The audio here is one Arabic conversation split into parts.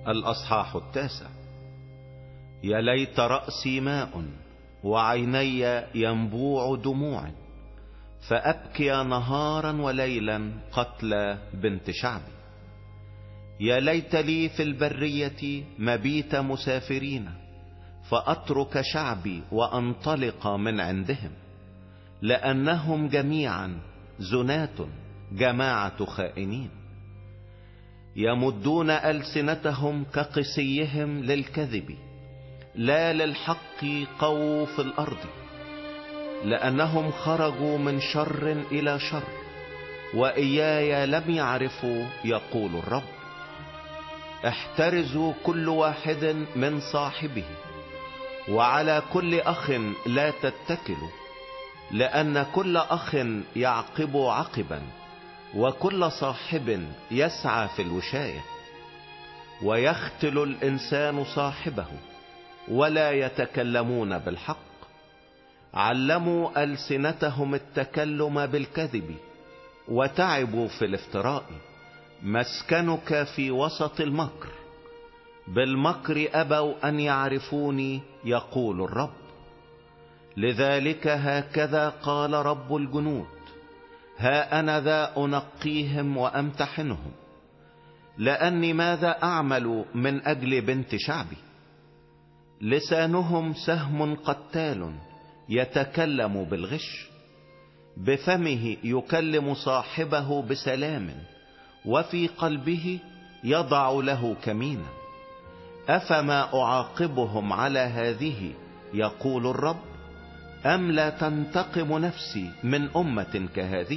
الأصحاح 9. يا ليت رأسي ماء وعيني ينبوع دموع، فأبكي نهارا وليلا قتل بنت شعبي. يا ليت لي في البرية مبيت مسافرين، فأترك شعبي وأنطلق من عندهم، لأنهم جميعا زنات جماعة خائنين. يمدون ألسنتهم كقسيهم للكذب، لا للحق قووا في الأرض، لأنهم خرجوا من شر إلى شر، وإياي لم يعرفوا يقول الرب. احترزوا كل واحد من صاحبه، وعلى كل أخ لا تتكلوا، لأن كل أخ يعقب عقبا، وكل صاحب يسعى في الوشاية. ويختل الإنسان صاحبه، ولا يتكلمون بالحق. علموا ألسنتهم التكلم بالكذب، وتعبوا في الافتراء. مسكنك في وسط المكر، بالمكر أبوا أن يعرفوني يقول الرب. لذلك هكذا قال رب الجنود: ها أنا ذا أنقيهم وأمتحنهم، لأني ماذا أعمل من أجل بنت شعبي؟ لسانهم سهم قتال يتكلم بالغش، بفمه يكلم صاحبه بسلام، وفي قلبه يضع له كمينا. أفما أعاقبهم على هذه يقول الرب؟ أم لا تنتقم نفسي من أمة كهذه؟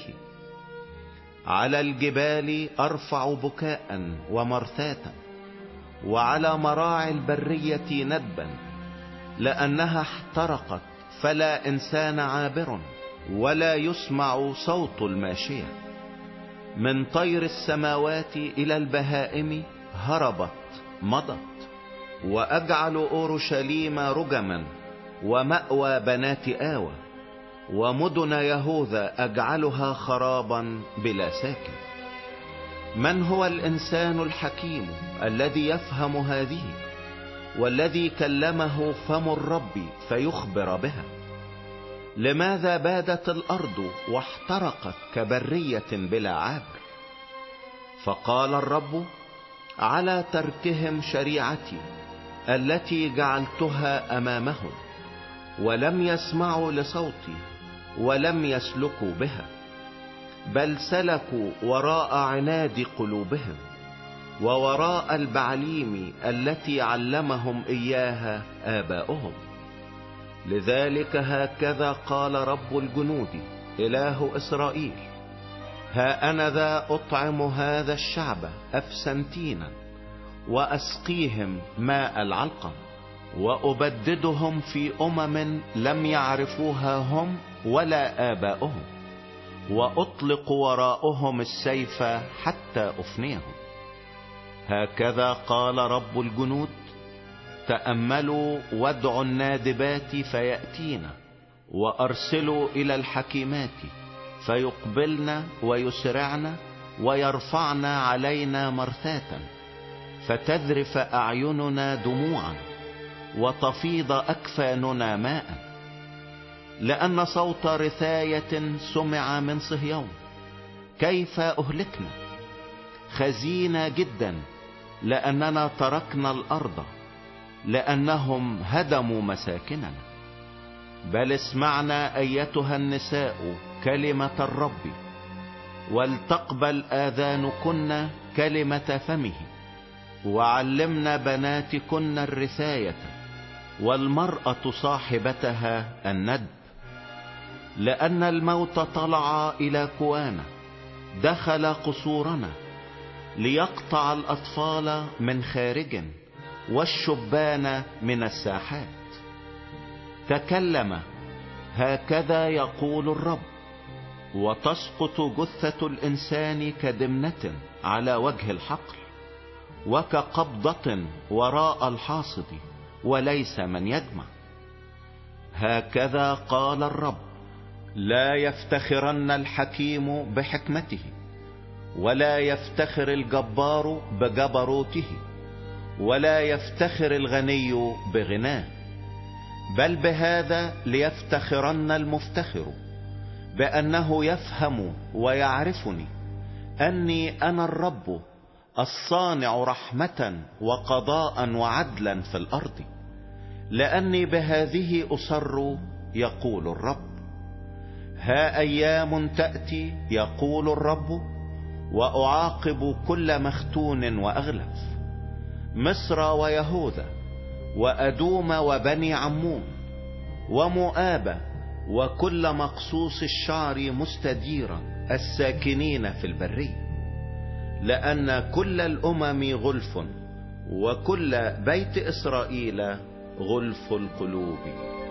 على الجبال أرفع بكاء ومرثاة، وعلى مراعي البرية ندبا، لأنها احترقت فلا إنسان عابر، ولا يسمع صوت الماشية. من طير السماوات إلى البهائم هربت مضت، وأجعل أورشليم رجما ومأوى بنات آوى، ومدن يهوذا أجعلها خرابا بلا ساكن. من هو الإنسان الحكيم الذي يفهم هذه، والذي كلمه فم الرب فيخبر بها؟ لماذا بادت الأرض واحترقت كبرية بلا عابر؟ فقال الرب: على تركهم شريعتي التي جعلتها أمامهم، ولم يسمعوا لصوتي ولم يسلكوا بها، بل سلكوا وراء عناد قلوبهم، ووراء البعليم التي علمهم إياها آباؤهم. لذلك هكذا قال رب الجنود إله إسرائيل: ها أنا ذا أطعم هذا الشعب أفسنتينا، وأسقيهم ماء العلقم، وأبددهم في لم يعرفوها هم ولا آباؤهم، وأطلق وراءهم السيف حتى أفنيهم. هكذا قال رب الجنود: تأملوا وادعوا النادبات فيأتينا، وأرسلوا إلى الحكيمات فيقبلن ويسرعن، ويرفعن علينا مرثاة، فتذرف أعيننا دموعا، وتفيض أكفاننا ماء. لأن صوت رثاية سمع من صهيون: كيف أهلكنا؟ خزينا جدا لأننا تركنا الأرض، لأنهم هدموا مساكننا. بل اسمعنا أيتها النساء كلمة الرب، ولتقبل آذانكن كلمة فمه، وعلمنا بناتكن الرثاية، والمرأة صاحبتها الندب. لأن الموت طلع إلى كوانا، دخل قصورنا، ليقطع الأطفال من خارج، والشبان من الساحات. تكلم: هكذا يقول الرب: وتسقط جثة الإنسان كدمنة على وجه الحقل، وكقبضة وراء الحاصد، وليس من يجمع. هكذا قال الرب: لا يفتخرن الحكيم بحكمته، ولا يفتخر الجبار بجبروته، ولا يفتخر الغني بغناه، بل بهذا ليفتخرن المفتخر، بأنه يفهم ويعرفني أني أنا الرب الصانع رحمة وقضاء وعدلا في الأرض، لأني بهذه أسر يقول الرب. ها أيام تأتي يقول الرب، وأعاقب كل مختون وأغلف، مصر ويهوذا وأدوم وبني عمون ومؤاب وكل مقصوص الشعر مستديرا الساكنين في البرية، لأن كل الأمم غلف وكل بيت إسرائيل غلف القلوب.